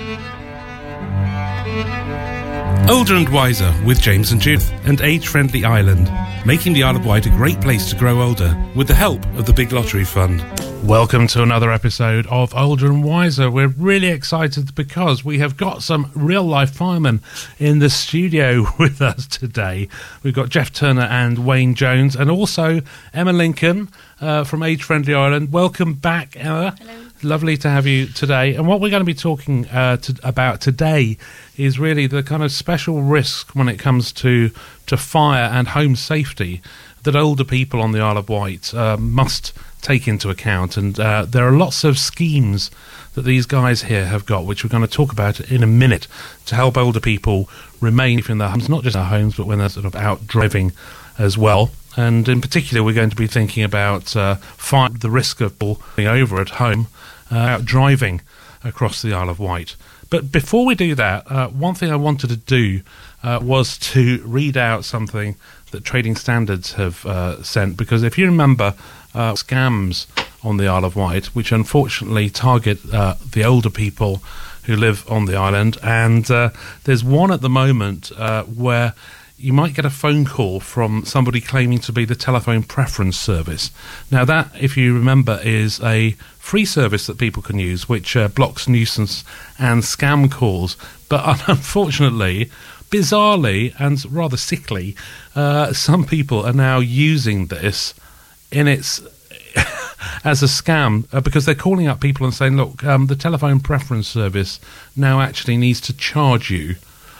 Older and Wiser with James and Judith and Age Friendly Ireland, making the Isle of Wight a great place to grow older with the help of the Big Lottery Fund. Welcome to another episode of Older and Wiser. We're really excited because we have got some real-life firemen in the studio with us today. We've got Jeff Turner and Wayne Jones, and also Emma Lincoln from Age Friendly Ireland. Welcome back, Emma. Hello. Lovely to have you today. And what we're going to be talking about today is really the kind of special risk when it comes to fire and home safety that older people on the Isle of Wight must take into account. And there are lots of schemes that these guys here have got, which we're going to talk about in a minute, to help older people remain in their homes, not just their homes, but when they're sort of out driving as well. And in particular, we're going to be thinking about the risk of people being over at home, out driving across the Isle of Wight. But before we do that, one thing I wanted to do was to read out something that Trading Standards have sent, because if you remember scams on the Isle of Wight, which unfortunately target the older people who live on the island, and there's one at the moment where you might get a phone call from somebody claiming to be the telephone preference service. Now that, if you remember, is a free service that people can use, which blocks nuisance and scam calls. But unfortunately, bizarrely and rather sickly, some people are now using this in its as a scam because they're calling up people and saying, look, the telephone preference service now actually needs to charge you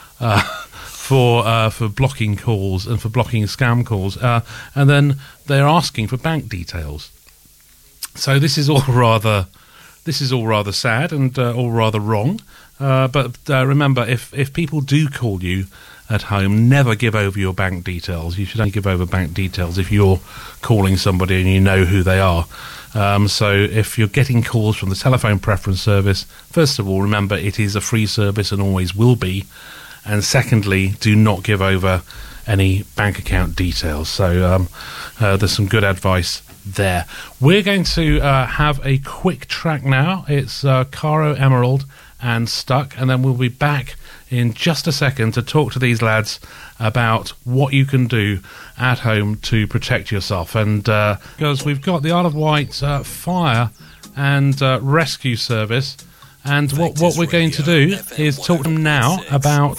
for blocking calls and for blocking scam calls, and then they're asking for bank details. So this is all rather sad and all rather wrong. But remember, if people do call you at home, never give over your bank details. You should only give over bank details if you're calling somebody and you know who they are. So if you're getting calls from the telephone preference service, first of all, remember it is a free service and always will be. And secondly, do not give over any bank account details. So there's some good advice there. We're going to have a quick track now. It's Caro Emerald and Stuck, and then we'll be back in just a second to talk to these lads about what you can do at home to protect yourself. And because we've got the Isle of Wight Fire and Rescue Service. And what we're going to do is talk to them now about...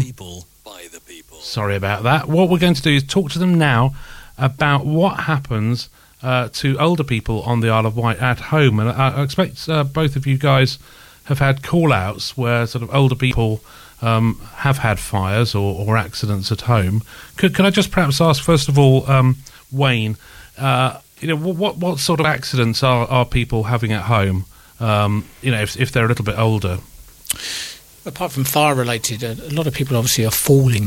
sorry about that. What we're going to do is talk to them now about what happens to older people on the Isle of Wight at home. And I expect both of you guys have had call-outs where sort of older people have had fires or accidents at home. Could I just perhaps ask, first of all, Wayne, what sort of accidents are people having at home? If they're a little bit older. Apart from fire-related, a lot of people obviously are falling.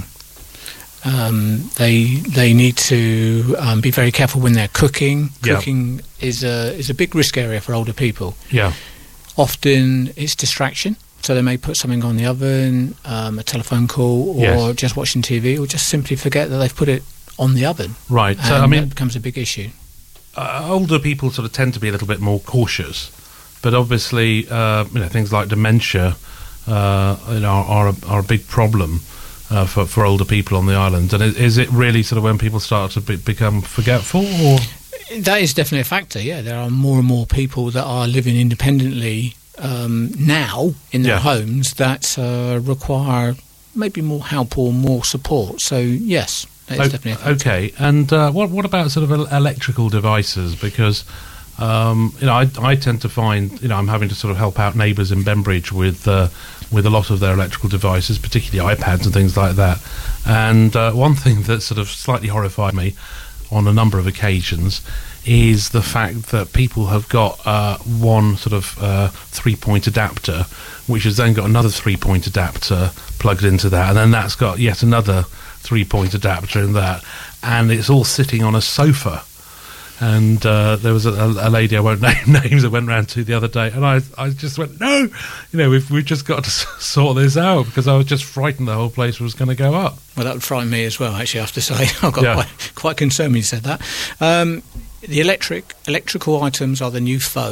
They need to be very careful when they're cooking. Yeah. Cooking is a big risk area for older people. Yeah. Often it's distraction, so they may put something on the oven, a telephone call, or just watching TV, or just simply forget that they've put it on the oven. Right. So that becomes a big issue. Older people sort of tend to be a little bit more cautious. But obviously, things like dementia are a big problem for older people on the island. And is it really sort of when people start to become forgetful? Or that is definitely a factor. Yeah, there are more and more people that are living independently now in their homes that require maybe more help or more support. So yes, that is definitely a factor. Okay, and what about sort of electrical devices? Because I tend to find, I'm having to sort of help out neighbours in Bembridge with a lot of their electrical devices, particularly iPads and things like that. And one thing that sort of slightly horrified me on a number of occasions is the fact that people have got one sort of 3-point adapter, which has then got another 3-point adapter plugged into that, and then that's got yet another 3-point adapter in that, and it's all sitting on a sofa. And there was a lady, I won't name names, that went round to the other day, and I just went, no, we've just got to sort this out, because I was just frightened the whole place was going to go up. Well, that would frighten me as well, actually, I have to say. I got quite concerned when you said that. The electrical items are the new foe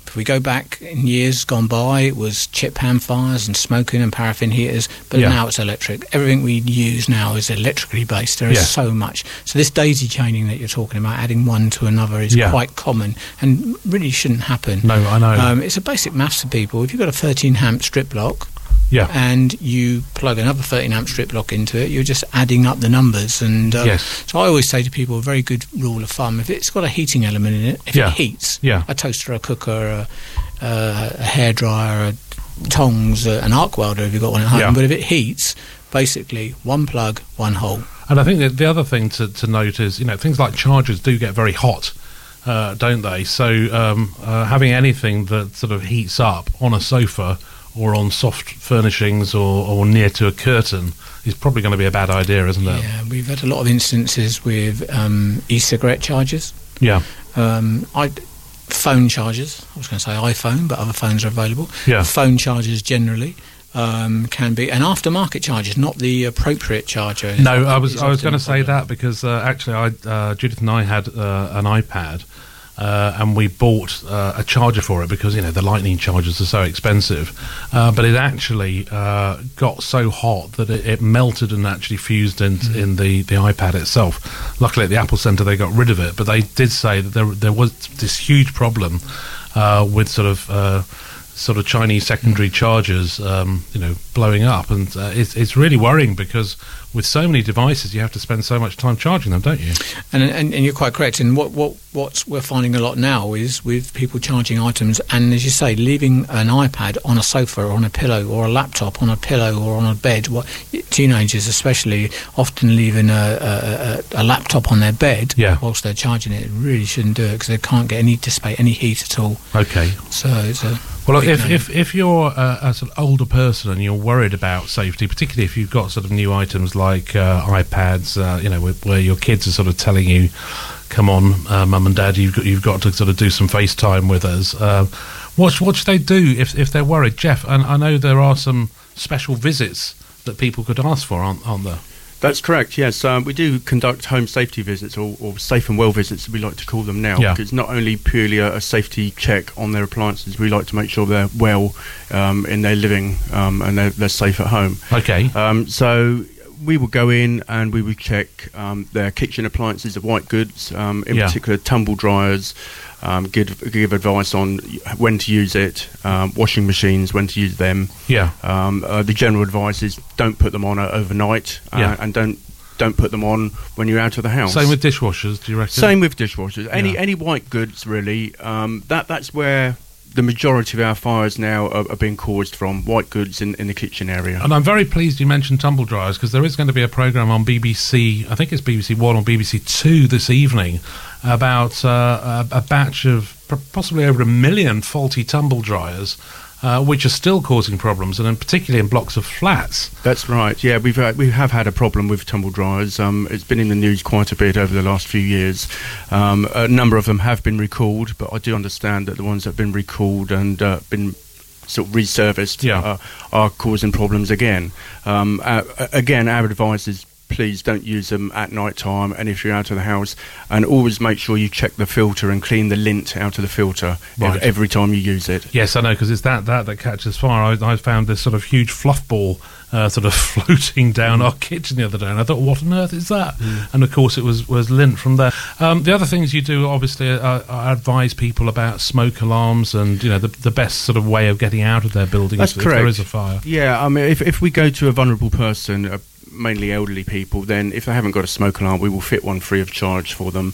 If we go back in years gone by, it was chip pan fires and smoking and paraffin heaters, but now it's electric. Everything we use now is electrically based. There is so much. So this daisy chaining that you're talking about, adding one to another, is quite common and really shouldn't happen. No, I know. It's a basic maths to people. If you've got a 13 amp strip lock, and you plug another 13 amp strip lock into it, you're just adding up the numbers. And so I always say to people, a very good rule of thumb, if it's got a heating element in it, if it heats, a toaster, a cooker, a hairdryer, tongs, an arc welder if you've got one at home, but if it heats, basically one plug, one hole. And I think that the other thing to note is, things like chargers do get very hot, don't they? So having anything that sort of heats up on a sofa or on soft furnishings or near to a curtain is probably going to be a bad idea, isn't it? Yeah, we've had a lot of instances with e-cigarette chargers. Yeah. Phone chargers. I was going to say iPhone, but other phones are available. Yeah. Phone chargers generally can be, and aftermarket chargers, not the appropriate charger. No, I was going to say that because actually, Judith and I had an iPad. And we bought a charger for it because, the lightning chargers are so expensive. But it actually got so hot that it melted and actually fused in the iPad itself. Luckily at the Apple Centre they got rid of it, but they did say that there was this huge problem with sort of Chinese secondary chargers, blowing up. And it's really worrying because with so many devices, you have to spend so much time charging them, don't you? And you're quite correct. And what we're finding a lot now is with people charging items, and as you say, leaving an iPad on a sofa or on a pillow, or a laptop on a pillow or on a bed. Teenagers especially often leaving a laptop on their bed whilst they're charging it. Really shouldn't do it because they can't dissipate any heat at all. Okay. So it's a... Well, if you're a sort of older person and you're worried about safety, particularly if you've got sort of new items like iPads, where your kids are sort of telling you, "Come on, Mum and Dad, you've got to sort of do some FaceTime with us." What should they do if they're worried, Jeff? And I know there are some special visits that people could ask for, aren't there? That's correct, yes. We do conduct home safety visits, or safe and well visits, we like to call them now, because it's not only purely a safety check on their appliances, we like to make sure they're well in their living and they're safe at home. Okay. So we would go in and we would check their kitchen appliances, the white goods, in particular tumble dryers, give advice on when to use it, washing machines, when to use them. The general advice is don't put them on overnight, and don't put them on when you're out of the house. Same with dishwashers, do you reckon? Same with dishwashers. Any white goods, really. That's where the majority of our fires now are being caused from, white goods in the kitchen area. And I'm very pleased you mentioned tumble dryers, because there is going to be a programme on BBC, I think it's BBC One or BBC Two this evening, about a batch of possibly over 1 million faulty tumble dryers, which are still causing problems, and particularly in blocks of flats. That's right. Yeah, we have had a problem with tumble dryers. It's been in the news quite a bit over the last few years. A number of them have been recalled, but I do understand that the ones that have been recalled and been sort of resurfaced are causing problems again. Again, our advice is please don't use them at night time, and if you're out of the house, and always make sure you check the filter and clean the lint out of the filter every time you use it. Yes, I know, because it's that catches fire. I found this sort of huge fluff ball sort of floating down our kitchen the other day, and I thought, what on earth is that? And of course it was lint from there. The other things you do, obviously, I advise people about smoke alarms and the best sort of way of getting out of their building if there is a fire. Yeah, I mean, if we go to a vulnerable person, mainly elderly people, then if they haven't got a smoke alarm, we will fit one free of charge for them.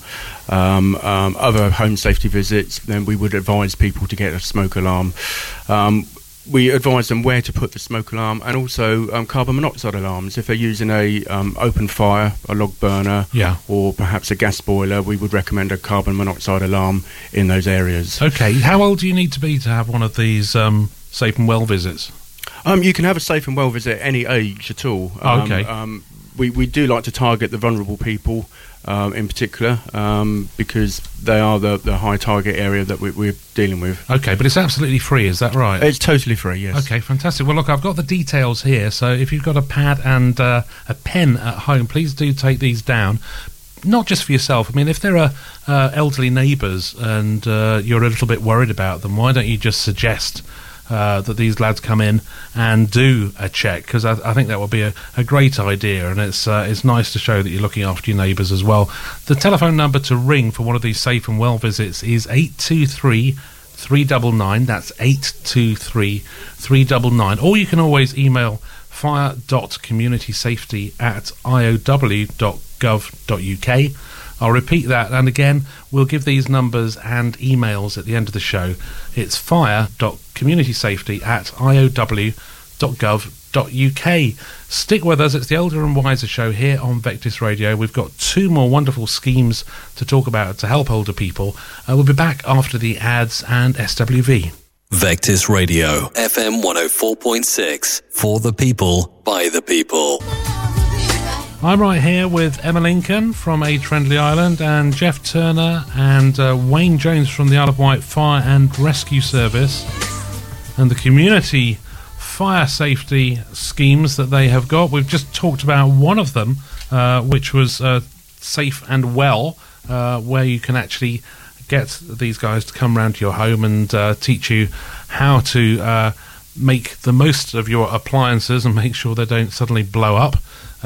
Other home safety visits, then we would advise people to get a smoke alarm. We advise them where to put the smoke alarm, and also carbon monoxide alarms. If they're using a open fire, a log burner, or perhaps a gas boiler, we would recommend a carbon monoxide alarm in those areas. Okay, how old do you need to be to have one of these safe and well visits? You can have a safe and well visit at any age at all. We do like to target the vulnerable people in particular, because they are the high target area that we're dealing with. Okay, but it's absolutely free, is that right? It's totally free, yes. Okay, fantastic. Well, look, I've got the details here, so if you've got a pad and a pen at home, please do take these down. not just for yourself. I mean, if there are elderly neighbours and you're a little bit worried about them, why don't you just suggest that these lads come in and do a check? Because I think that would be a great idea, and it's nice to show that you're looking after your neighbours as well. The telephone number to ring for one of these Safe and Well visits is 823-399. That's 823-399. Or you can always email fire.communitysafety@iow.gov.uk. I'll repeat that, and again, we'll give these numbers and emails at the end of the show. It's fire.communitysafety@iow.gov.uk. Stick with us, it's the Older and Wiser show here on Vectis Radio. We've got 2 more wonderful schemes to talk about to help older people. We'll be back after the ads and SWV. Vectis Radio, FM 104.6, for the people, by the people. I'm right here with Emma Lincoln from Age Friendly Ireland and Jeff Turner and Wayne Jones from the Isle of Wight Fire and Rescue Service and the community fire safety schemes that they have got. We've just talked about one of them, which was Safe and Well, where you can actually get these guys to come round to your home and teach you how to make the most of your appliances and make sure they don't suddenly blow up.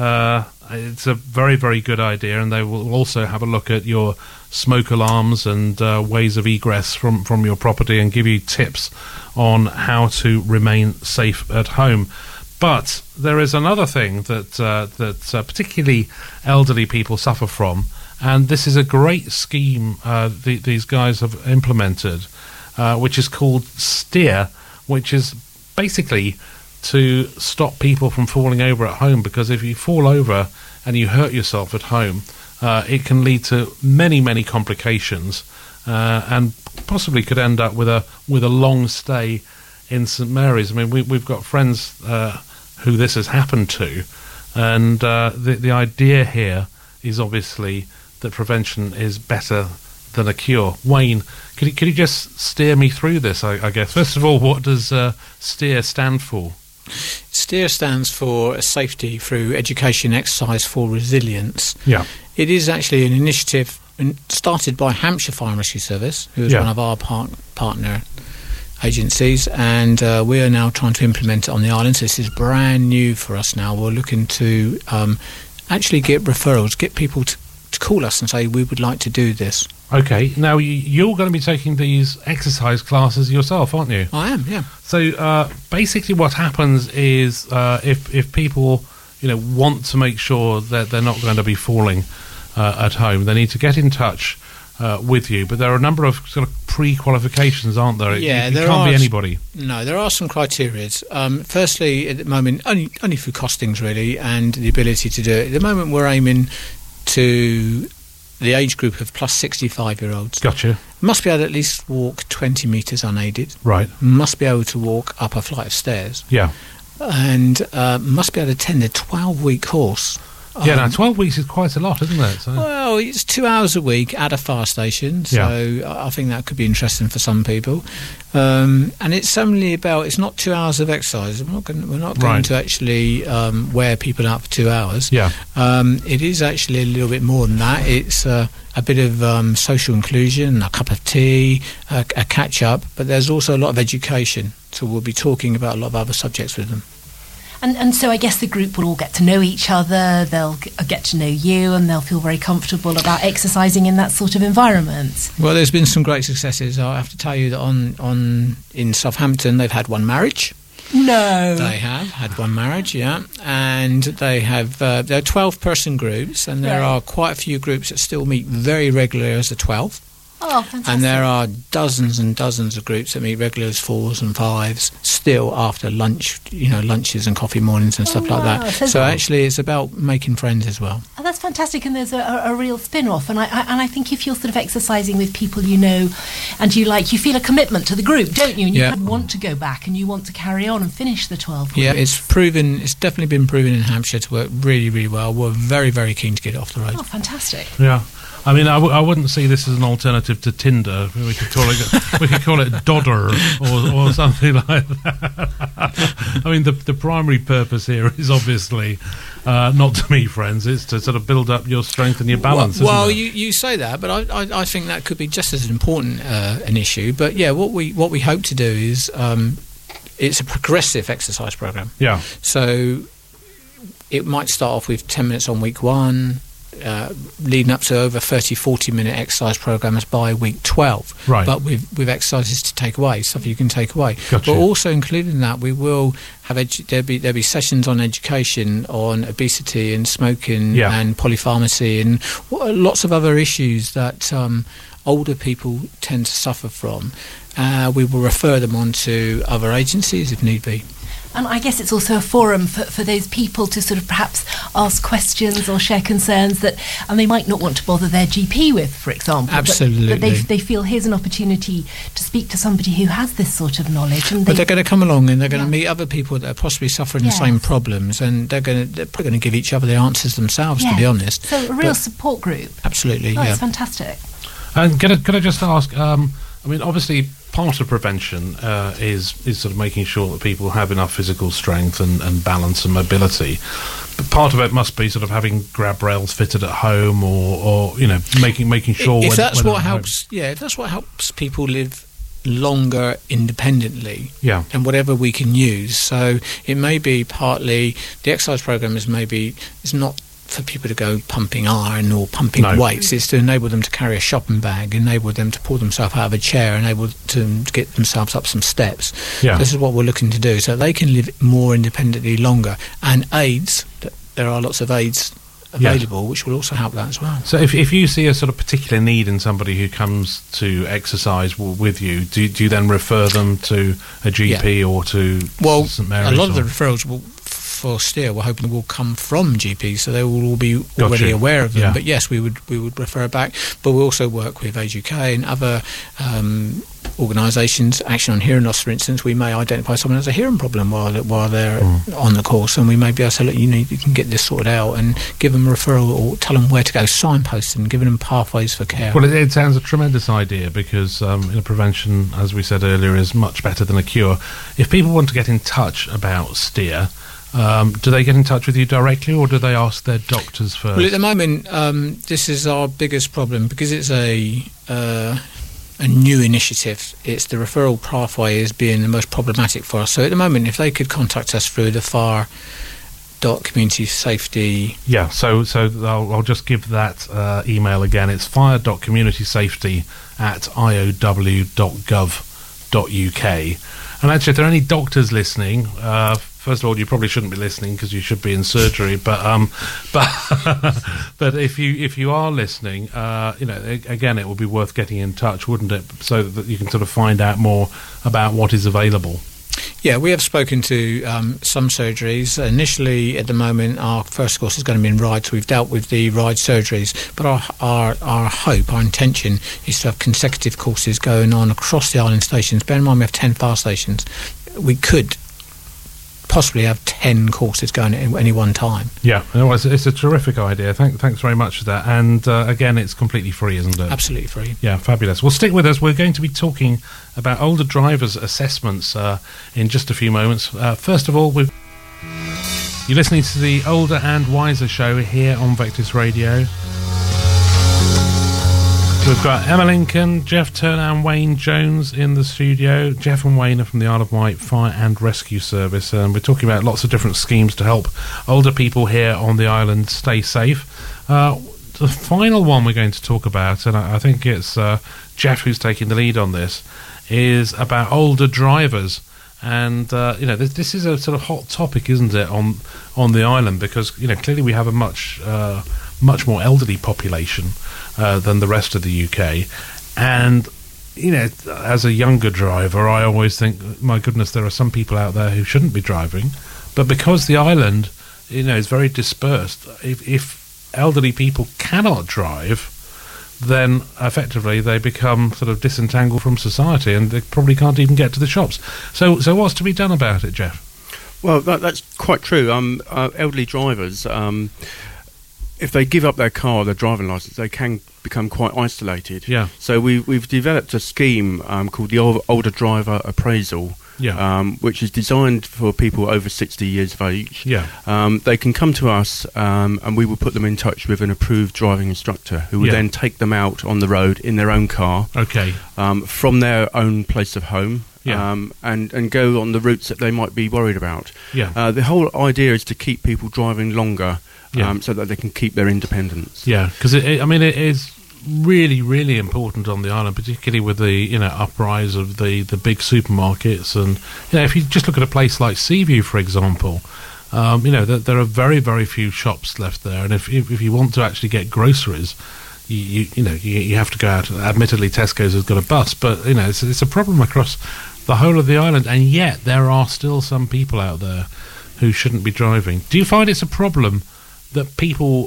It's a very, very good idea, and they will also have a look at your smoke alarms and ways of egress from your property and give you tips on how to remain safe at home. But there is another thing that particularly elderly people suffer from, and this is a great scheme these guys have implemented, which is called Steer, which is basically to stop people from falling over at home, because if you fall over and you hurt yourself at home, it can lead to many, many complications, and possibly could end up with a long stay in St Mary's. I mean, we've got friends who this has happened to, and the idea here is obviously that prevention is better than a cure. Wayne, could you just steer me through this, I guess? First of all, what does STEER stand for? STEER stands for Safety Through Education Exercise for Resilience. Yeah. It is actually an initiative started by Hampshire Fire and Rescue Service, who is one of our partner agencies, and we are now trying to implement it on the island. So this is brand new for us now. We're looking to actually get referrals, get people to call us and say, we would like to do this. Okay, now you're going to be taking these exercise classes yourself, aren't you? I am, yeah. So basically what happens is if people want to make sure that they're not going to be falling at home, they need to get in touch with you. But there are a number of sort of pre-qualifications, aren't there? Yeah, it can't be anybody. No, there are some criteria. Firstly, at the moment, only through costings really, and the ability to do it. At the moment, we're aiming to the age group of plus 65-year-olds. Gotcha. Must be able to at least walk 20 metres unaided. Right. Must be able to walk up a flight of stairs. Yeah. And must be able to attend a 12-week course. Yeah, now 12 weeks is quite a lot, isn't it? So. Well, it's 2 hours a week at a fire station, so I think that could be interesting for some people. And it's only it's not 2 hours of exercise. We're not going to actually wear people out for 2 hours. Yeah. It is actually a little bit more than that. It's a bit of social inclusion, a cup of tea, a catch-up, but there's also a lot of education. So we'll be talking about a lot of other subjects with them. And so I guess the group will all get to know each other, they'll get to know you, and they'll feel very comfortable about exercising in that sort of environment. Well, there's been some great successes. I have to tell you that in Southampton they've had one marriage. No. They have had one marriage, yeah. And they have, there are 12-person groups, and there are quite a few groups that still meet very regularly as a 12. Oh, fantastic. And there are dozens and dozens of groups that meet regularly as 4s and 5s still after lunch, lunches and coffee mornings and stuff like that. So actually it's about making friends as well. Oh, that's fantastic, and there's a real spin-off. And I think if you're sort of exercising with people you know and you feel a commitment to the group, don't you? And you want to go back and you want to carry on and finish the 12 weeks. Yeah, it's definitely been proven in Hampshire to work really, really well. We're very, very keen to get it off the road. Oh, fantastic. Yeah. I mean, I wouldn't see this as an alternative to Tinder. We could call it Dodder or something like that. I mean, the primary purpose here is obviously not to meet friends. It's to sort of build up your strength and your balance. Well, you say that, but I think that could be just as important an issue. But yeah, what we hope to do is it's a progressive exercise program. Yeah. So it might start off with 10 minutes on week 1. Leading up to over 30-40 minute exercise programs by week 12, right? But with exercises to take away, stuff you can take away. Gotcha. But also included in that, we will have there'll be sessions on education, on obesity and smoking and polypharmacy and lots of other issues that older people tend to suffer from. We will refer them on to other agencies if need be. And I guess it's also a forum for those people to sort of perhaps ask questions or share concerns that they might not want to bother their GP with, for example. Absolutely. But they feel here's an opportunity to speak to somebody who has this sort of knowledge. And but they're going to come along and they're going to meet other people that are possibly suffering the same problems, and they're probably going to give each other the answers themselves, to be honest. So a real support group. Absolutely, It's fantastic. And can I just ask, obviously part of prevention is sort of making sure that people have enough physical strength and balance and mobility. But part of it must be sort of having grab rails fitted at home, or making sure. If that's what helps, if that's what helps people live longer independently, and whatever we can use. So it may be partly the exercise program is not for people to go pumping iron or pumping weights. It's to enable them to carry a shopping bag, enable them to pull themselves out of a chair, enable them to get themselves up some steps. This is what we're looking to do, so they can live more independently longer. And aids, there are lots of aids available, which will also help that as well. So if you see a sort of particular need in somebody who comes to exercise with you, do you then refer them to a GP or to St Mary's? A lot of the referrals for steer we're hoping will come from GPs, so they will all be already aware of them. But yes, we would refer back. But we also work with Age UK and other organisations. Action on Hearing Loss, for instance, we may identify someone has a hearing problem while they're on the course, and we may be able to say, look, you can get this sorted out, and give them a referral or tell them where to go, signpost and giving them pathways for care. Well, it sounds a tremendous idea, because prevention, as we said earlier, is much better than a cure. If people want to get in touch about steer, do they get in touch with you directly, or do they ask their doctors first? Well, at the moment, this is our biggest problem, because it's a new initiative. It's the referral pathway is being the most problematic for us. So at the moment, if they could contact us through the fire.community safety. So I'll just give that email again. It's fire.communitysafety@iow.gov.uk. And actually, if there are any doctors listening, first of all, you probably shouldn't be listening because you should be in surgery. But if you are listening, again, it would be worth getting in touch, wouldn't it? So that you can sort of find out more about what is available. Yeah, we have spoken to some surgeries. Initially, at the moment, our first course is going to be in RIDE, so we've dealt with the RIDE surgeries. But our hope, our intention, is to have consecutive courses going on across the island stations. Bear in mind, we have 10 fire stations. We could possibly have 10 courses going at any one time. Yeah, it's a terrific idea. Thanks very much for that. And again, it's completely free, isn't it? Absolutely free. Yeah, fabulous. Well, stick with us. We're going to be talking about older drivers' assessments in just a few moments. First of all, you're listening to the Older and Wiser show here on Vectis Radio. We've got Emma Lincoln, Jeff Turner and Wayne Jones in the studio. Jeff and Wayne are from the Isle of Wight Fire and Rescue Service, and we're talking about lots of different schemes to help older people here on the island stay safe. The final one we're going to talk about, and I think it's Jeff who's taking the lead on this, is about older drivers. And this is a sort of hot topic, isn't it, on the island, because clearly we have a much more elderly population than the rest of the UK. And as a younger driver, I always think, my goodness, there are some people out there who shouldn't be driving. But because the island is very dispersed, if elderly people cannot drive, then effectively they become sort of disentangled from society, and they probably can't even get to the shops. So what's to be done about it, Jeff? Well, that's quite true. Elderly drivers, if they give up their car, their driving licence, they can become quite isolated. Yeah. So we've developed a scheme called the Older Driver Appraisal which is designed for people over 60 years of age. Yeah. They can come to us and we will put them in touch with an approved driving instructor who will then take them out on the road in their own car from their own place of home. And go on the routes that they might be worried about. The whole idea is to keep people driving longer so that they can keep their independence. Yeah, because it is really, really important on the island, particularly with the uprise of the big supermarkets. And if you just look at a place like Seaview, for example, there are very, very few shops left there. And if you want to actually get groceries, you have to go out. Admittedly, Tesco's has got a bus, but it's a problem across the whole of the island, and yet there are still some people out there who shouldn't be driving. Do you find it's a problem that people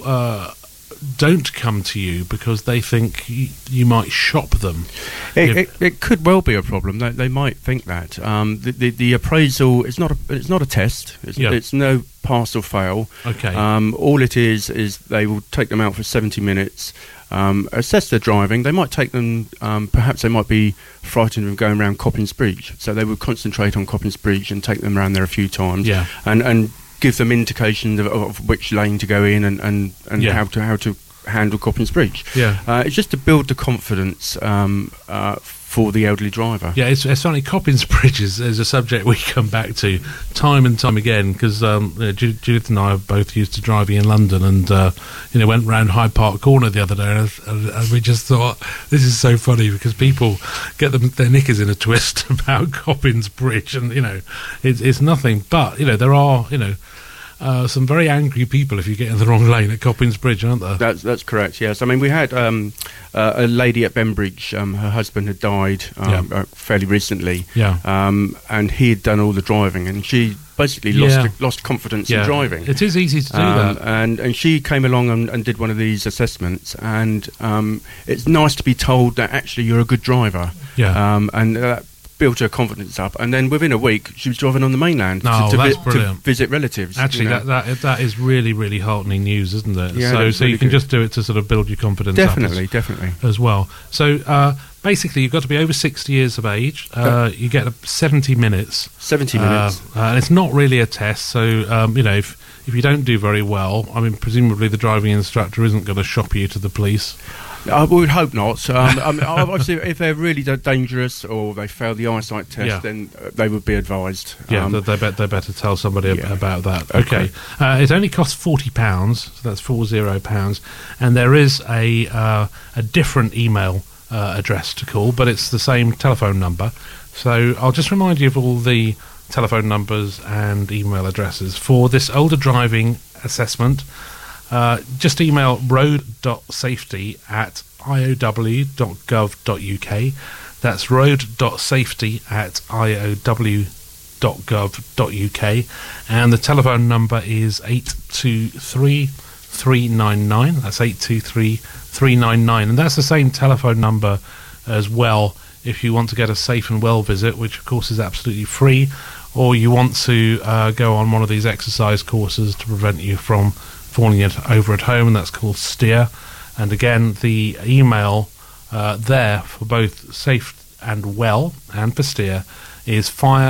don't come to you because they think you might shop them? It could well be a problem. They might think that. The appraisal is not a test. It's no pass or fail. Okay. All it is they will take them out for 70 minutes. Assess their driving. They might take them, perhaps they might be frightened of going around Coppins Bridge, so they would concentrate on Coppins Bridge and take them around there a few times, and give them indications of which lane to go in and how to handle Coppins Bridge. It's just to build the confidence for the elderly driver. Yeah, it's funny. Coppins Bridge is a subject we come back to time and time again, because Judith and I both used to driving in London, and went round Hyde Park Corner the other day, and we just thought, this is so funny, because people get their knickers in a twist about Coppins Bridge, and it's nothing, but there are some very angry people if you get in the wrong lane at Coppins Bridge, aren't there? That's correct, yes. I mean, we had a lady at Benbridge, her husband had died fairly recently, and he had done all the driving, and she basically lost confidence in driving. It is easy to do that. And she came along and did one of these assessments, and it's nice to be told that actually you're a good driver. And that built her confidence up, and then within a week she was driving on the mainland to visit relatives. Actually, that is really, really heartening news, isn't it? So you can just do it to sort of build your confidence definitely as well. So basically, you've got to be over 60 years of age. You get 70 minutes. 70 minutes. And it's not really a test, so if you don't do very well, I mean, presumably the driving instructor isn't going to shop you to the police. I would hope not. Obviously, if they're really dangerous or they fail the eyesight test, then they would be advised. They better tell somebody about that. Okay. It only costs £40, so that's £40, and there is a different email address to call, but it's the same telephone number. So I'll just remind you of all the telephone numbers and email addresses for this older driving assessment. Just email road.safety@iow.gov.uk. That's road.safety@iow.gov.uk, and the telephone number is 823-399. That's 823-399, and that's the same telephone number as well if you want to get a Safe and Well visit, which of course is absolutely free, or you want to go on one of these exercise courses to prevent you from falling over at home, and that's called Steer. And again, the email there for both Safe and Well and for Steer is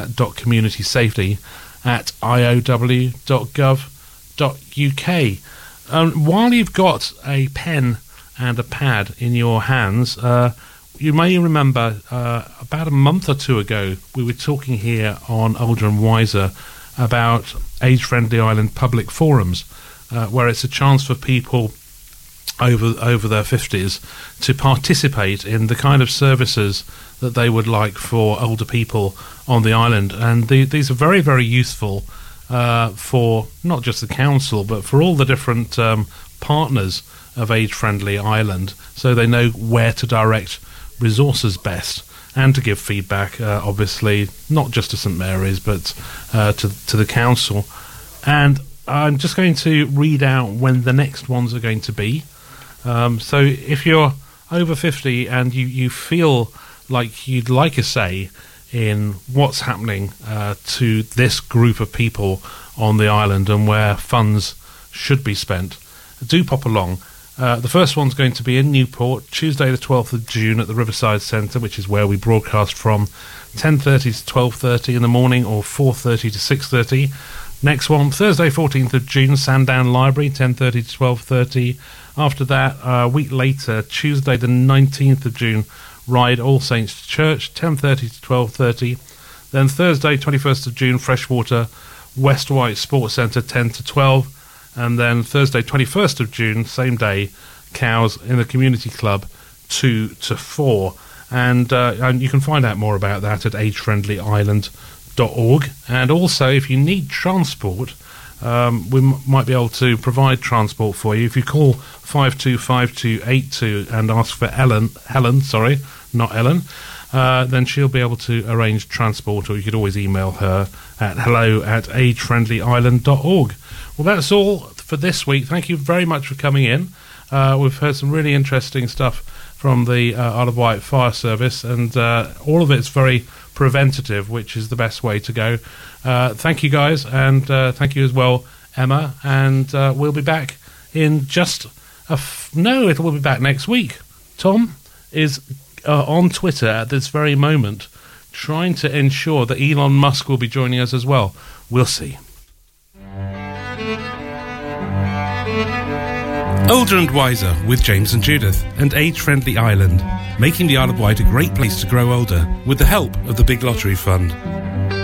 fire.communitySafety@iow.gov.uk. While you've got a pen and a pad in your hands, you may remember about a month or two ago we were talking here on Older and Wiser about age-friendly island public forums, where it's a chance for people over their 50s to participate in the kind of services that they would like for older people on the island. And these are very, very useful for not just the council, but for all the different partners of Age Friendly Island, so they know where to direct resources best and to give feedback, obviously, not just to St Mary's, but to the council. And I'm just going to read out when the next ones are going to be. So if you're over 50 and you feel like you'd like a say in what's happening to this group of people on the island and where funds should be spent, do pop along. The first one's going to be in Newport, Tuesday the 12th of June at the Riverside Centre, which is where we broadcast from 10:30 to 12:30 in the morning, or 4:30 to 6:30. Next one, Thursday 14th of June, Sandown Library, 10:30 to 12:30. After that, a week later, Tuesday the 19th of June, Ryde All Saints Church, 10:30 to 12:30. Then Thursday 21st of June, Freshwater West White Sports Centre, 10 to 12. And then Thursday 21st of June, same day, Cows in the Community Club, 2 to 4. And you can find out more about that at agefriendlyisland.org. And also, if you need transport, we might be able to provide transport for you. If you call 525282 and ask for Helen, then she'll be able to arrange transport, or you could always email her at hello@agefriendlyisland.org. Well, that's all for this week. Thank you very much for coming in. We've heard some really interesting stuff from the Isle of Wight Fire Service, and all of it's very preventative, which is the best way to go. Thank you, guys, and thank you as well, Emma. And we'll be back in just we'll be back next week. Tom is on Twitter at this very moment, trying to ensure that Elon Musk will be joining us as well. We'll see. Older and Wiser with James and Judith and Age Friendly Island, making the Isle of Wight a great place to grow older with the help of the Big Lottery Fund.